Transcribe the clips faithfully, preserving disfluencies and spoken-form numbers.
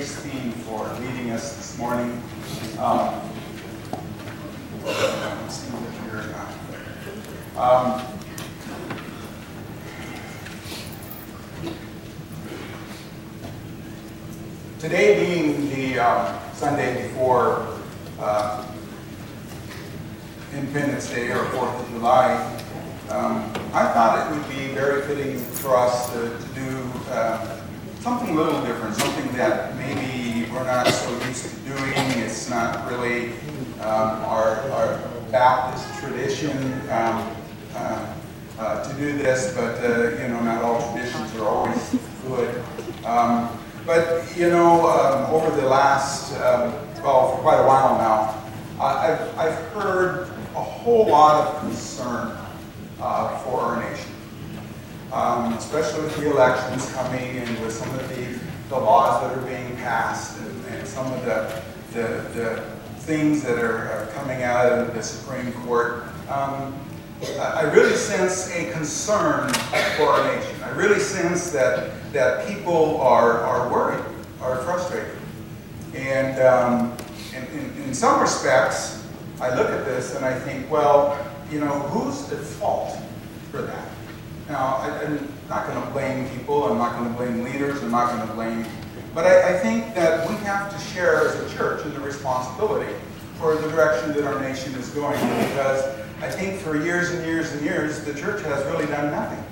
Christine for leading us this morning. Um, let's see if you're, uh, um, today being the um, Sunday before uh, Independence Day or fourth of July, um, I thought it would be very fitting for us to, to do uh, something a little different, something that maybe we're not so used to doing. It's not really um, our, our Baptist tradition um, uh, uh, to do this, but uh, you know, not all traditions are always good. Um, but you know, um, over the last, um, well, for quite a while now, uh, I've, I've heard a whole lot of concern uh, for our nation. Um, especially with the elections coming and with some of the, the laws that are being passed and, and some of the, the, the things that are, are coming out of the Supreme Court. Um, I really sense a concern for our nation. I really sense that, that people are, are worried, are frustrated. And um, in, in, in some respects, I look at this and I think, well, you know, who's at fault for that? Now, I, I'm not going to blame people, I'm not going to blame leaders, I'm not going to blame, but I, I think that we have to share as a church in the responsibility for the direction that our nation is going, because I think for years and years and years, the church has really done nothing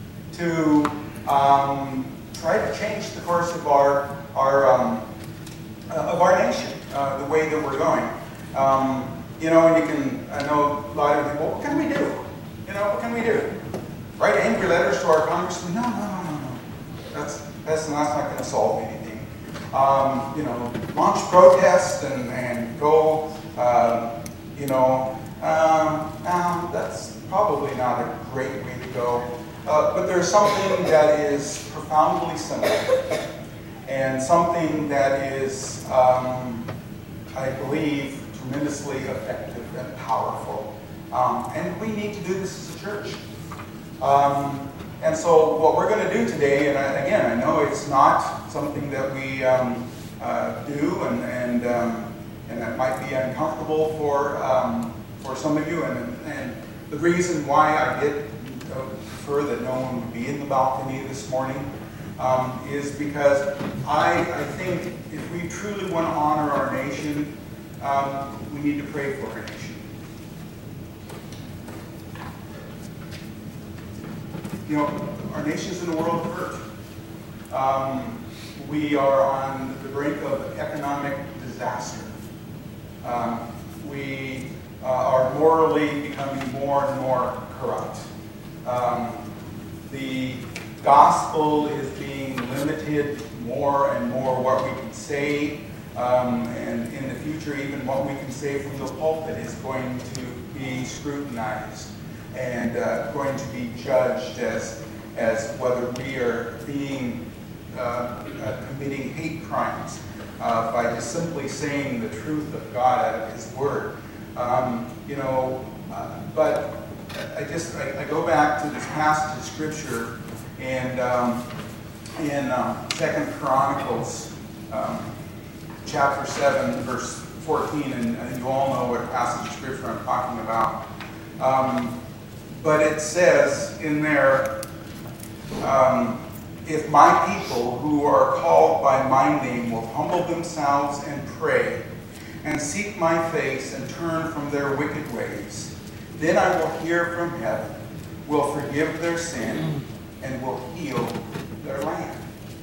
to um, try to change the course of our, our, um, uh, of our nation, uh, the way that we're going. Um, you know, and you can, I know a lot of people, what can we do? You know, what can we do? Write angry letters to our congressman? No, no, no, no, no. That's, that's, that's not going to solve anything. Um, you know, launch protests and, and go, um, you know, um, um, that's probably not a great way to go. Uh, but there's something that is profoundly simple and something that is, um, I believe, tremendously effective and powerful. Um, and we need to do this as a church. Um, and so what we're going to do today, and I, again, I know it's not something that we um, uh, do, and and, um, and that might be uncomfortable for um, for some of you, and, and the reason why I did uh, prefer that no one would be in the balcony this morning um, is because I, I think if we truly want to honor our nation, um, we need to pray for our nation. You know, our nation's in a world of hurt. Um, we are on the brink of economic disaster. Um, we uh, are morally becoming more and more corrupt. Um, the gospel is being limited more and more, what we can say, um, and in the future even what we can say from the pulpit is going to be scrutinized and uh, going to be judged as, as whether we are being uh, uh, committing hate crimes uh, by just simply saying the truth of God out of His Word. Um, you know, uh, but I just I, I go back to this passage of Scripture and um, in um, Second Chronicles um, chapter seven, verse fourteen, and, and you all know what passage of Scripture I'm talking about. Um, But it says in there, um, if my people who are called by my name will humble themselves and pray and seek my face and turn from their wicked ways, then I will hear from heaven, will forgive their sin, and will heal their land.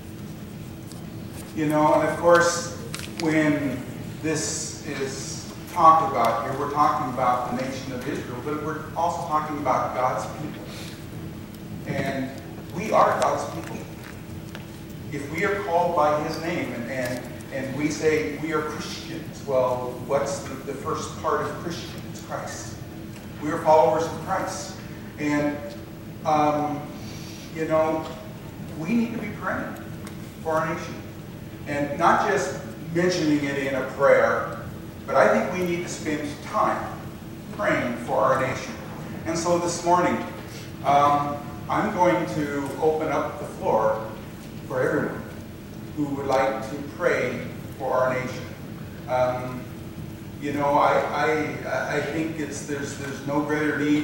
You know, and of course, when this is talked about here, we're talking about the nation of Israel, but we're also talking about God's people. And we are God's people. If we are called by His name and, and, and we say we are Christians, well, what's the, the first part of Christian? It's Christ. We are followers of Christ. And, um, you know, we need to be praying for our nation. And not just mentioning it in a prayer, but I think we need to spend time praying for our nation. And so this morning, um, I'm going to open up the floor for everyone who would like to pray for our nation. Um, you know, I, I, I think it's, there's, there's no greater need,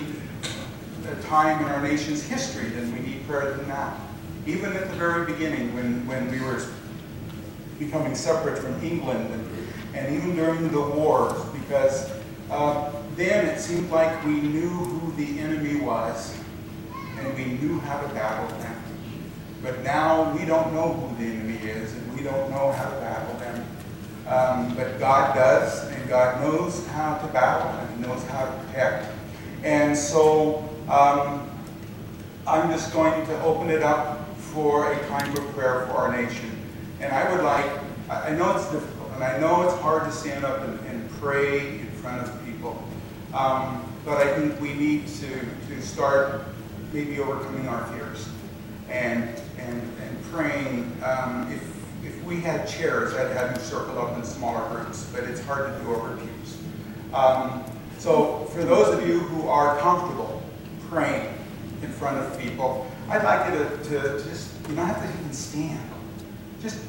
a time in our nation's history than we need prayer than now. Even at the very beginning, when, when we were becoming separate from England, and, and even during the wars, because uh, then it seemed like we knew who the enemy was, and we knew how to battle them. But now we don't know who the enemy is, and we don't know how to battle them. Um, but God does, and God knows how to battle, and He knows how to protect. And so um, I'm just going to open it up for a time of prayer for our nation. And I would like, I know it's difficult, and I know it's hard to stand up and, and pray in front of people. Um, but I think we need to, to start maybe overcoming our fears and, and, and praying. Um, if, if we had chairs, I'd have you circle up in smaller groups, but it's hard to do over pews. Um, so for those of you who are comfortable praying in front of people, I'd like you to, to just, you don't have to even stand. Just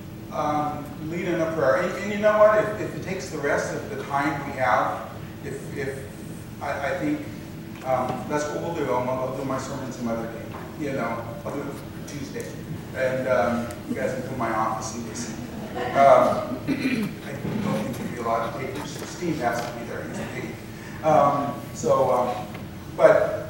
um, lead in a prayer. And, and you know what? If, if it takes the rest of the time we have, if, if I, I think um, that's what we'll do. I'll, I'll do my sermon some other day. You know, I'll do it Tuesday. And um, you guys can come to my office and listen. Um, I don't think there'll be a lot of takers. Steve has to be there. He's a big. Um, so, um, but,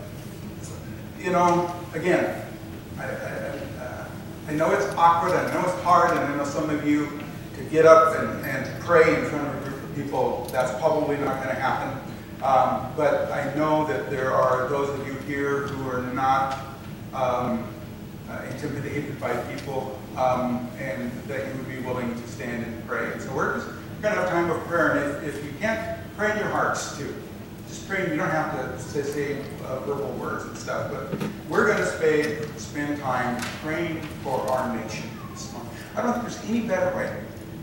you know, again, I, I, uh, I know it's awkward, I know it's hard, and I know some of you to get up and, and to pray in front of a group of people, that's probably not going to happen. Um, but I know that there are those of you here who are not um, uh, intimidated by people, um, and that you would be willing to stand and pray. And so we're just going to have time of prayer, and if, if you can't, pray in your hearts too. Just pray. You don't have to say, say uh, verbal words and stuff, but we're going to spend, spend time praying for our nation. I don't think there's any better way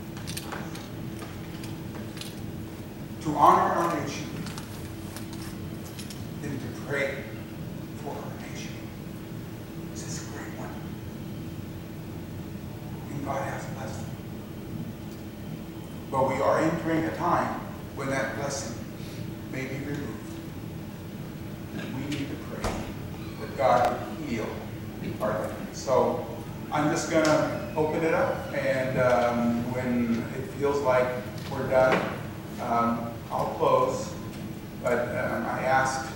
to honor our nation than to pray for our nation. This is a great one. And God has blessed it. But we are entering a time when that blessing may be removed. And we need to pray that God would heal our land. So I'm just going to open it up, and um, when it feels like we're done, um, I'll close. But um, I ask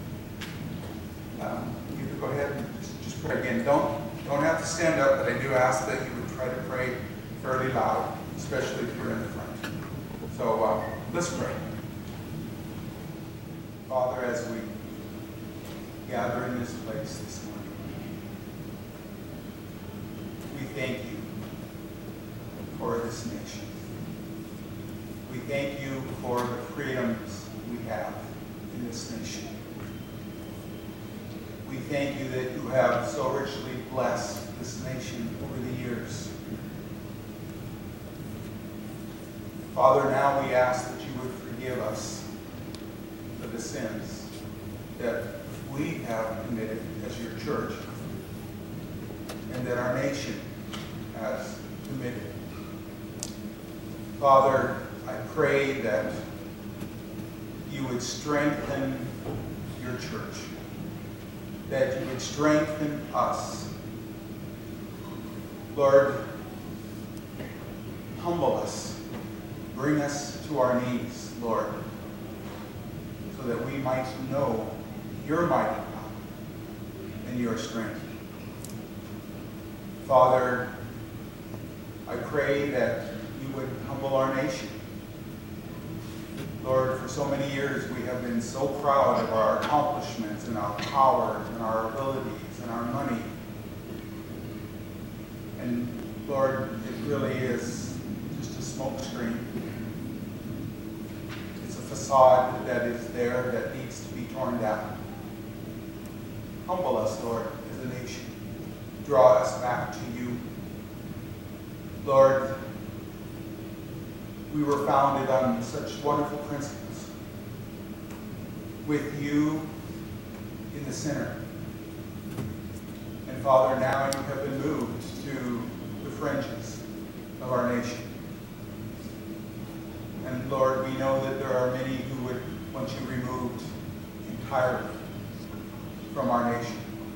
um, you to go ahead and just, just pray again. Don't, don't have to stand up, but I do ask that you would try to pray fairly loud, especially if you're in the front. So uh, let's pray. Father, as we gather in this place this morning, we thank you for this nation. We thank you for the freedoms we have in this nation. We thank you that you have so richly blessed this nation over the years. Father, now we ask that you would forgive us for the sins that we have committed as your church and that our nation has committed. Father, I pray that you would strengthen your church, that you would strengthen us. Lord, humble us, bring us to our knees, Lord, so that we might know your mighty power and your strength. Father, I pray that you would humble our nation. Lord, for so many years we have been so proud of our accomplishments and our powers and our abilities and our money. And Lord, it really is just a smoke screen. It's a facade that is there that needs to be torn down. Humble us, Lord, as a nation. Draw us back to you. Lord, we were founded on such wonderful principles, with you in the center. And Father, now you have been moved to the fringes. of our nation. And Lord, we know that there are many who would want you removed entirely from our nation.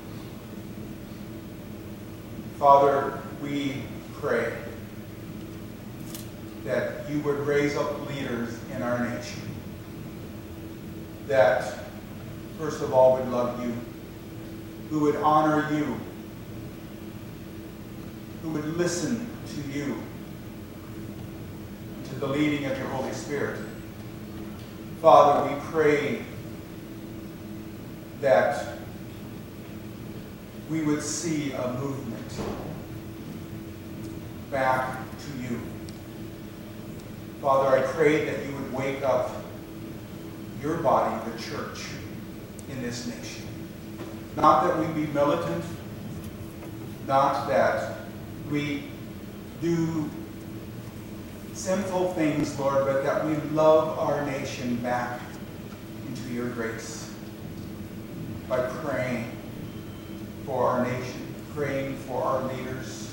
Father, we pray that you would raise up leaders in our nation that, first of all, would love you, who would honor you, who would listen to you, to the leading of your Holy Spirit. Father, we pray that we would see a movement back to you. Father, I pray that you would wake up your body, the church, in this nation. Not that we be militant, not that we do sinful things, Lord, but that we love our nation back into your grace by praying for our nation, praying for our leaders.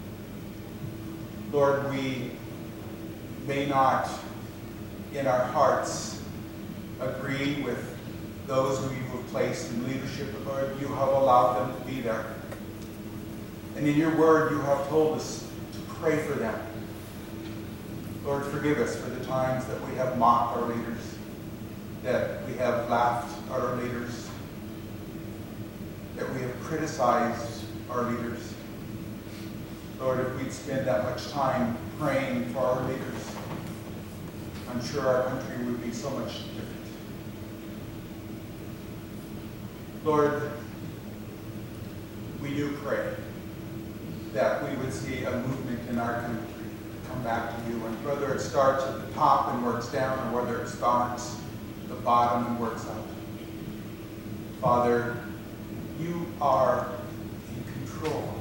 Lord, we may not in our hearts agree with those who you have placed in leadership, Lord. You have allowed them to be there. And in your word, you have told us to pray for them. Lord, forgive us for the times that we have mocked our leaders, that we have laughed at our leaders, that we have criticized our leaders. Lord, if we'd spend that much time praying for our leaders, I'm sure our country would be so much different. Lord, we do pray that we would see a movement in our country come back to you. And whether it starts at the top and works down, or whether it starts at the bottom and works up. Father, you are in control.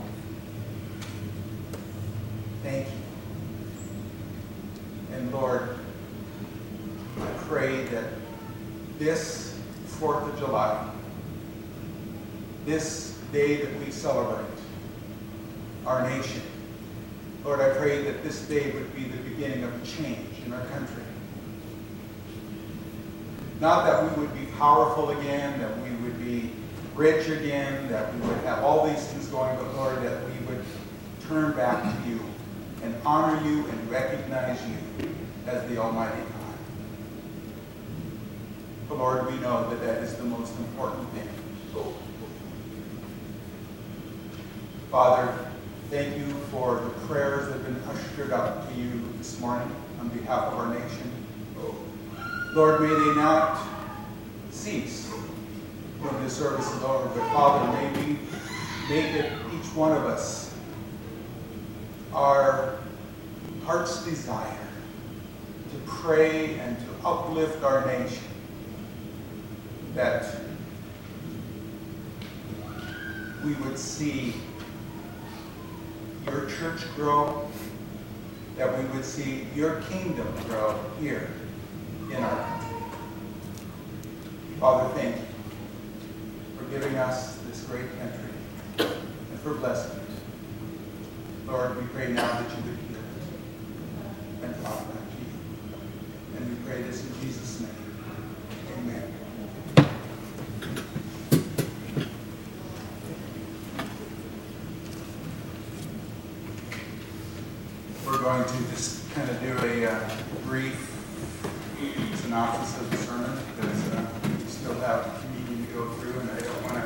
Thank you. And Lord, I pray that this fourth of July, this day that we celebrate our nation, Lord, I pray that this day would be the beginning of a change in our country. Not that we would be powerful again, that we would be rich again, that we would have all these things going, but Lord, that we would turn back to you and honor you and recognize you as the Almighty God. But Lord, we know that that is the most important thing. Father, thank you for the prayers that have been ushered up to you this morning on behalf of our nation. Lord, may they not cease when this service is over, but Father, may we make it, each one of us, our heart's desire to pray and to uplift our nation, that we would see your church grow, that we would see your kingdom grow here in our country. Father, thank you for giving us this great country and for blessing it. Lord, we pray now that you would heal it and draw it back to you. And we pray this in Jesus' name. Amen. We're going to just kind of do a uh, brief synopsis of the sermon because uh, we still have communion to go through, and I don't want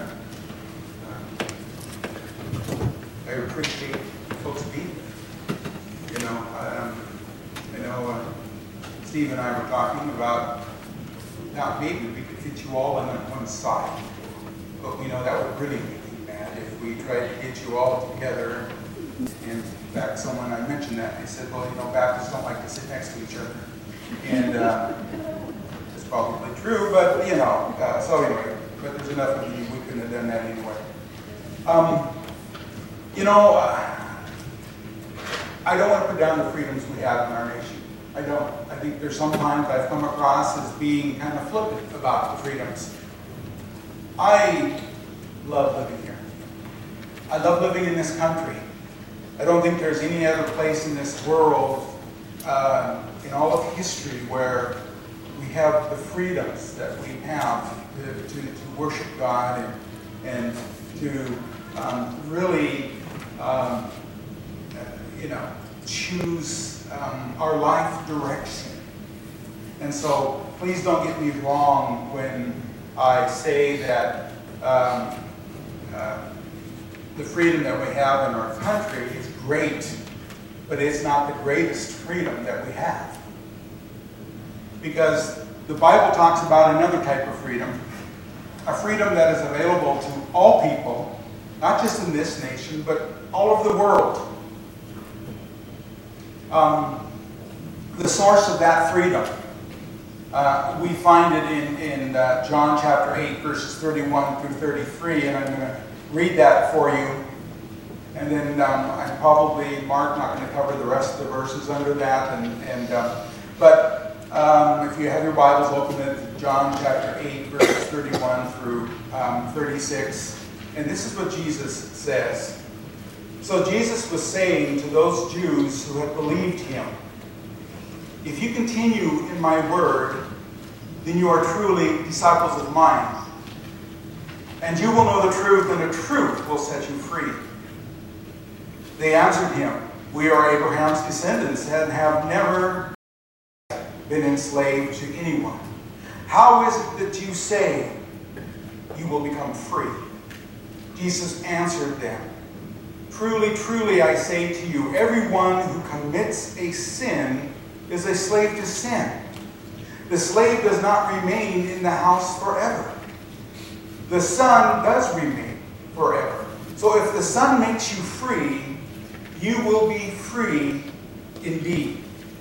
to. Uh, I appreciate folks being there. You know, um, I know uh, Steve and I were talking about now maybe we could fit you all in on one side, but you know that would really make me mad if we tried to get you all together. And in fact, someone, I mentioned that, and they said, well, you know, Baptists don't like to sit next to each other. And uh, it's probably true, but, you know, uh, so anyway, but there's enough of you, we couldn't have done that anyway. Um, you know, uh, I don't want to put down the freedoms we have in our nation. I don't. I think there's sometimes I've come across as being kind of flippant about the freedoms. I love living here. I love living in this country. I don't think there's any other place in this world, uh, in all of history, where we have the freedoms that we have to, to, to worship God and, and to um, really, um, you know, choose um, our life direction. And so, please don't get me wrong when I say that um, uh, the freedom that we have in our country is great, but it's not the greatest freedom that we have. Because the Bible talks about another type of freedom, a freedom that is available to all people, not just in this nation, but all over the world. Um, the source of that freedom, uh, we find it in, in uh, John chapter eight, verses thirty-one through thirty-three, and I'm going to read that for you. And then um, I'm probably, Mark, not going to cover the rest of the verses under that. And, and uh, But um, if you have your Bibles open at John chapter eight, verses thirty-one through um, thirty-six. And this is what Jesus says. So Jesus was saying to those Jews who had believed him, "If you continue in my word, then you are truly disciples of mine. And you will know the truth, and the truth will set you free." They answered him, "We are Abraham's descendants and have never been enslaved to anyone. How is it that you say you will become free?" Jesus answered them, "Truly, truly, I say to you, everyone who commits a sin is a slave to sin. The slave does not remain in the house forever. The Son does remain forever. So if the Son makes you free, you will be free indeed."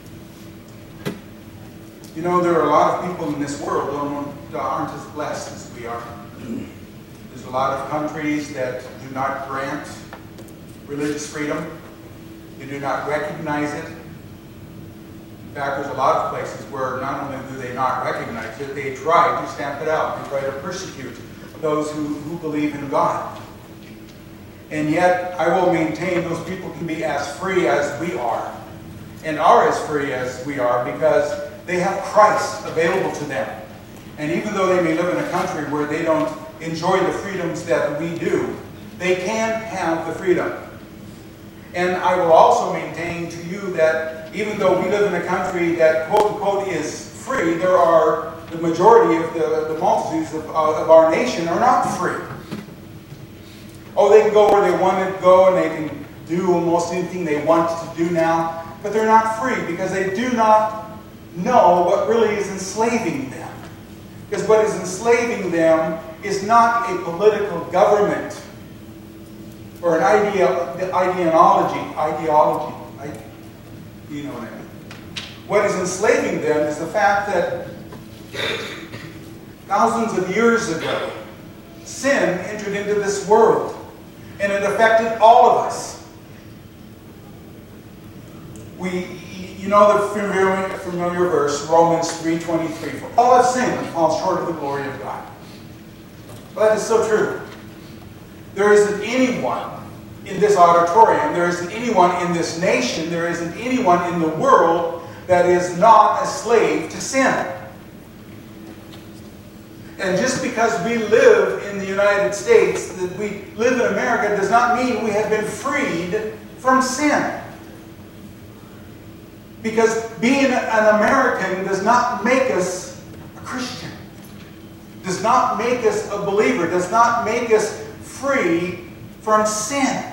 You know, there are a lot of people in this world that aren't as blessed as we are. There's a lot of countries that do not grant religious freedom. They do not recognize it. In fact, there's a lot of places where not only do they not recognize it, they try to stamp it out. They try to persecute those who, who believe in God. And yet, I will maintain those people can be as free as we are, and are as free as we are, because they have Christ available to them. And even though they may live in a country where they don't enjoy the freedoms that we do, they can have the freedom. And I will also maintain to you that even though we live in a country that quote-unquote is free, there are the majority of the, the multitudes of, uh, of our nation are not free. Oh, they can go where they want to go and they can do almost anything they want to do now, but they're not free because they do not know what really is enslaving them. Because what is enslaving them is not a political government or an idea, ideology, ideology, I, you know what I mean. What is enslaving them is the fact that thousands of years ago, sin entered into this world, and it affected all of us. We, you know the familiar, familiar verse, Romans three twenty-three. "For all have sinned and fall short of the glory of God." Well, that is so true. There isn't anyone in this auditorium, there isn't anyone in this nation, there isn't anyone in the world that is not a slave to sin. And just because we live in the United States, that we live in America, does not mean we have been freed from sin. Because being an American does not make us a Christian, does not make us a believer, does not make us free from sin.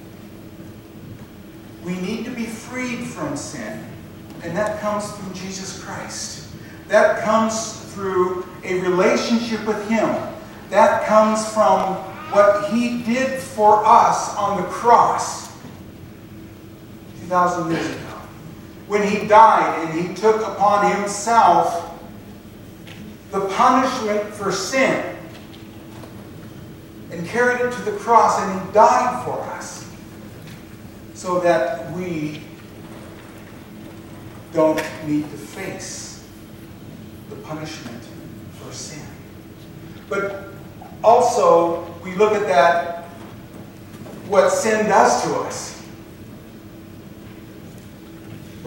We need to be freed from sin, and that comes through Jesus Christ. That comes through a relationship with Him. That comes from what He did for us on the cross two thousand years ago. When He died and He took upon Himself the punishment for sin and carried it to the cross, and He died for us so that we don't need to face the punishment for sin. But also, we look at that, what sin does to us.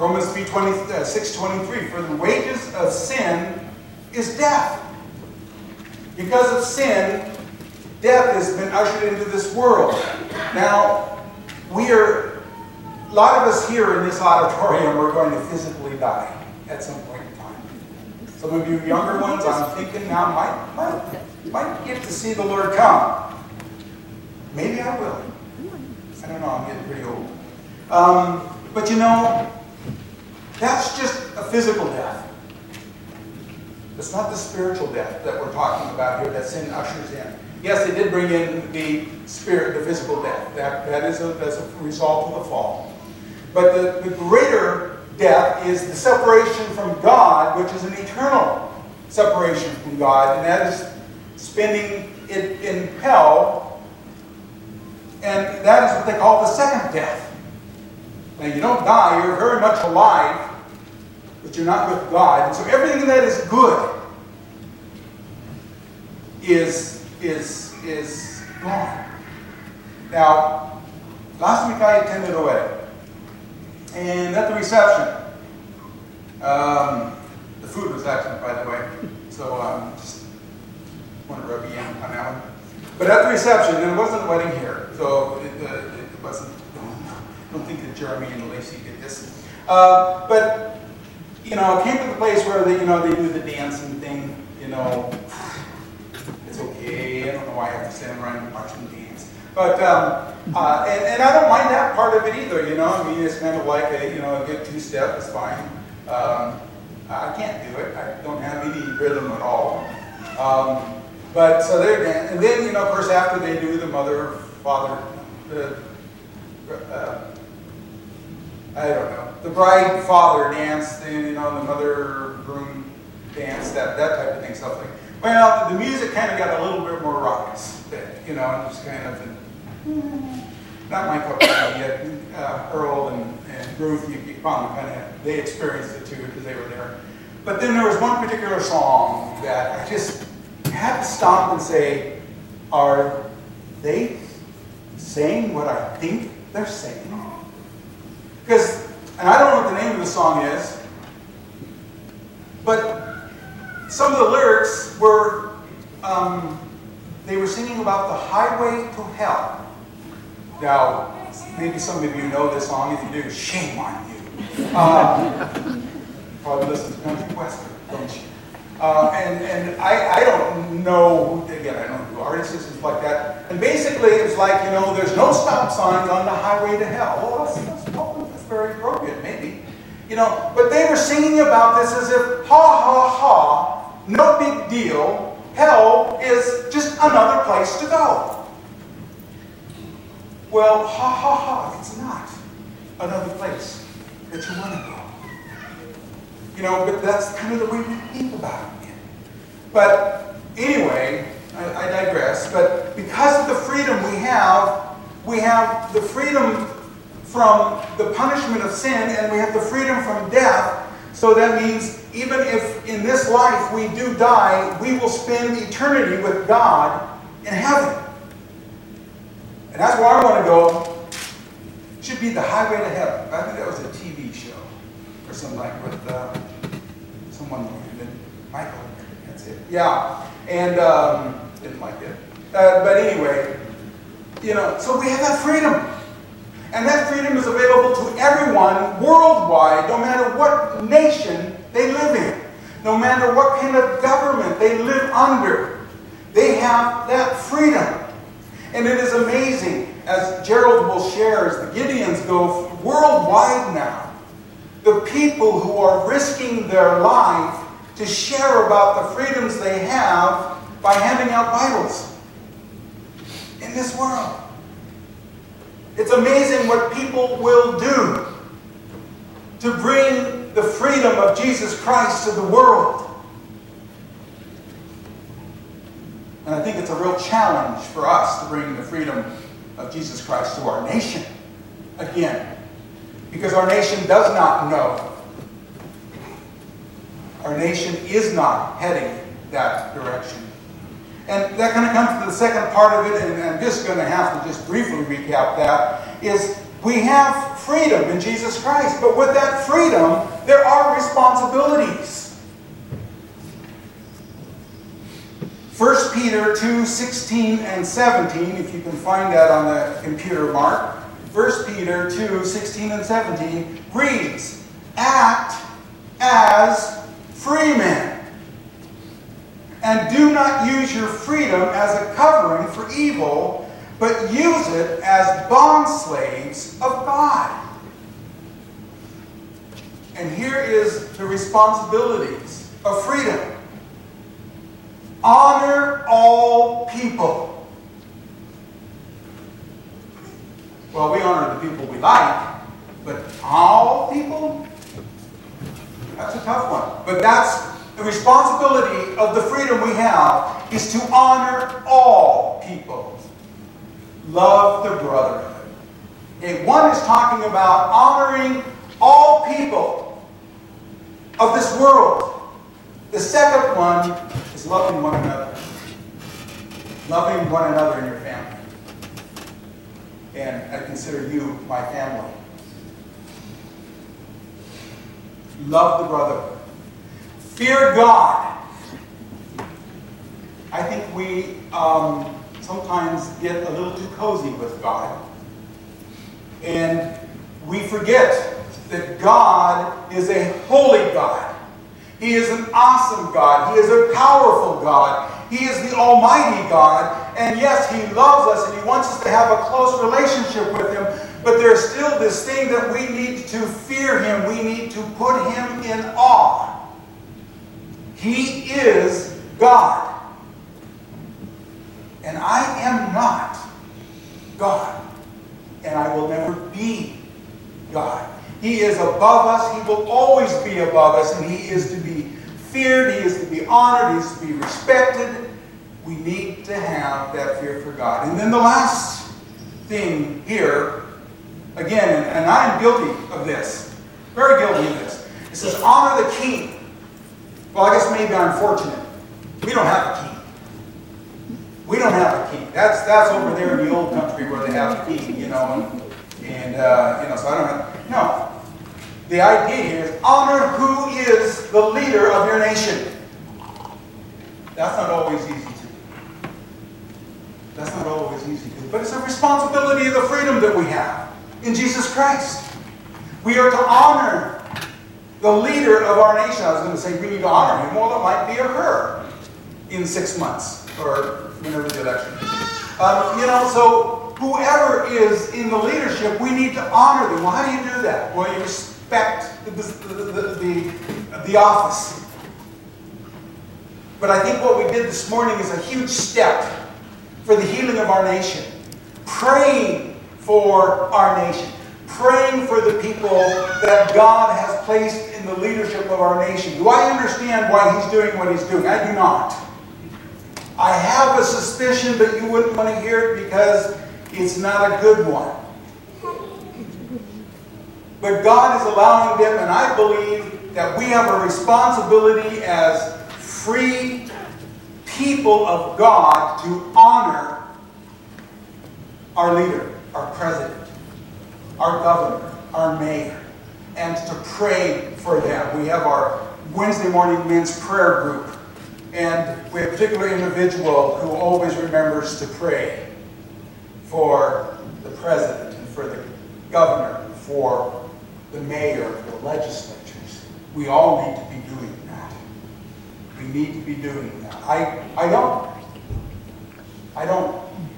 Romans six twenty-three, for the wages of sin is death. Because of sin, death has been ushered into this world. Now, we are, a lot of us here in this auditorium are going to physically die at some point in time. Some of you younger ones, I'm thinking now, might, might, might get to see the Lord come. Maybe I will. I don't know, I'm getting pretty old. Um, but you know, that's just a physical death. It's not the spiritual death that we're talking about here that sin ushers in. Yes, they did bring in the spirit, the physical death. That, that is a, that's a result of the fall. But the, the greater death is the separation from God, which is an eternal separation from God, and that is spending it in hell, and that is what they call the second death. Now, you don't die, you're very much alive, but you're not with God. And so everything that is good is, is, is gone. Now, last week I attended a wedding. And at the reception, um, the food was excellent, by the way. So um, just want to rub you in on that one. But at the reception, and it wasn't a wedding here, so it, uh, it wasn't, I don't think that Jeremy and Lacey did this. Uh, but, you know, it came to the place where they, you know, they do the dancing thing, you know. It's okay, I don't know why I have to stand around and watch them dance. But, um, uh, and, and I don't mind that part of it either, you know. I mean, it's kind of like a, you know, a good two-step is fine. Um, I can't do it. I don't have any rhythm at all. Um, but, so they're dancing. And then, you know, of course, after they do the mother, father, the, uh, I don't know, the bride, father dance, then, you know, the mother, groom dance, that, that type of thing, stuff like. Well, the music kind of got a little bit more raucous, you know, and just kind of, not my cup of tea yet. Uh, Earl and, and Ruth, you, you probably kind of, they experienced it too because they were there. But then there was one particular song that I just had to stop and say, are they saying what I think they're saying? Because, and I don't know what the name of the song is, but some of the lyrics were, um, they were singing about the highway to hell. Now, maybe some of you know this song. If you do, shame on you. Um, probably listen to Country Western, don't you? Uh, and and I, I don't know, again, I don't know who artists is, things like that. And basically, it's like, you know, there's no stop signs on the highway to hell. Well, that's, that's, that's very appropriate, maybe. You know, but they were singing about this as if, ha, ha, ha, no big deal. Hell is just another place to go. Well, ha, ha, ha, it's not another place that you want to go. You know, but that's kind of the way we think about it. But anyway, I, I digress. But because of the freedom we have, we have the freedom from the punishment of sin, and we have the freedom from death. So that means even if in this life we do die, we will spend eternity with God in heaven. And that's where I want to go. It should be the highway to heaven. I think that was a T V show or something like with uh, someone, Michael. That's it. Yeah. And um, didn't like it. Uh, but anyway, you know, so we have that freedom. And that freedom is available to everyone worldwide, no matter what nation they live in, no matter what kind of government they live under. They have that freedom. And it is amazing, as Gerald will share, as the Gideons go worldwide now, the people who are risking their life to share about the freedoms they have by handing out Bibles in this world. It's amazing what people will do to bring the freedom of Jesus Christ to the world. And I think it's a real challenge for us to bring the freedom of Jesus Christ to our nation again. Because our nation does not know. Our nation is not heading that direction. And that kind of comes to the second part of it, and I'm just going to have to just briefly recap that, is we have freedom in Jesus Christ. But with that freedom, there are responsibilities. First Peter two, sixteen and seventeen, if you can find that on the computer, Mark. First Peter two, sixteen and seventeen reads, "Act as free men, and do not use your freedom as a covering for evil, but use it as bondslaves of God." And here is the responsibilities of freedom. Honor all people. Well, we honor the people we like, but all people? That's a tough one. But that's the responsibility of the freedom we have, is to honor all people. Love the brotherhood. Okay, one is talking about honoring all people of this world. The second one is loving one another. Loving one another in your family. And I consider you my family. Love the brotherhood. Fear God. I think we um, sometimes get a little too cozy with God. And we forget that God is a holy God. He is an awesome God. He is a powerful God. He is the Almighty God. And yes, He loves us and He wants us to have a close relationship with Him. But there's still this thing that we need to fear Him. We need to put Him in awe. He is God. And I am not God. And I will never be God. He is above us. He will always be above us. And He is to be feared. He is to be honored. He is to be respected. We need to have that fear for God. And then the last thing here, again, and, and I am guilty of this. Very guilty of this. It says, honor the king. Well, I guess maybe I'm fortunate. We don't have a king. We don't have a king. That's that's over there in the old country where they have a king, you know, and, and uh, you know, so I don't have. No. The idea here is honor who is the leader of your nation. That's not always easy to do. That's not always easy to do. But it's a responsibility of the freedom that we have in Jesus Christ. We are to honor the leader of our nation. I was going to say we need to honor him. Well, it might be a her in six months or whenever the election is. Um, you know, so whoever is in the leadership, we need to honor them. Well, how do you do that? Well, you respect the, the, the, the, the office. But I think what we did this morning is a huge step for the healing of our nation. Praying for our nation. Praying for the people that God has placed in the leadership of our nation. Do I understand why He's doing what He's doing? I do not. I have a suspicion, but you wouldn't want to hear it because it's not a good one. But God is allowing them, and I believe that we have a responsibility as free people of God to honor our leader, our president, our governor, our mayor, and to pray for them. We have our Wednesday morning men's prayer group, and we have a particular individual who always remembers to pray for the president and for the governor, for the mayor, for the legislatures. We all need to be doing that. We need to be doing that. I, I don't. I don't.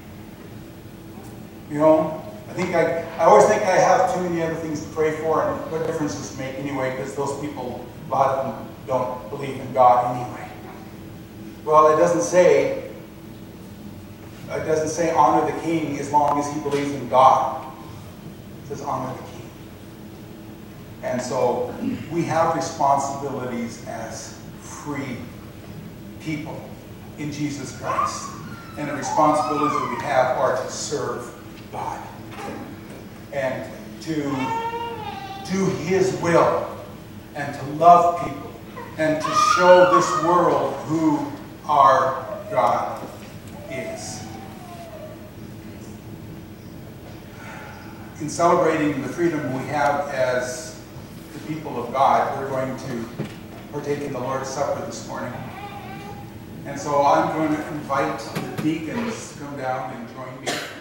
You know, I think I, I always think I have too many other things to pray for, and what difference does it make anyway, because those people, a lot of them don't believe in God anyway. Well, it doesn't say, it doesn't say honor the king as long as he believes in God. It says honor the king. And so we have responsibilities as free people in Jesus Christ. And the responsibilities that we have are to serve God and to do His will and to love people and to show this world who our God is. in celebrating the freedom we have as the people of God, we're going to partake in the Lord's Supper this morning. And so I'm going to invite the deacons to come down and join me.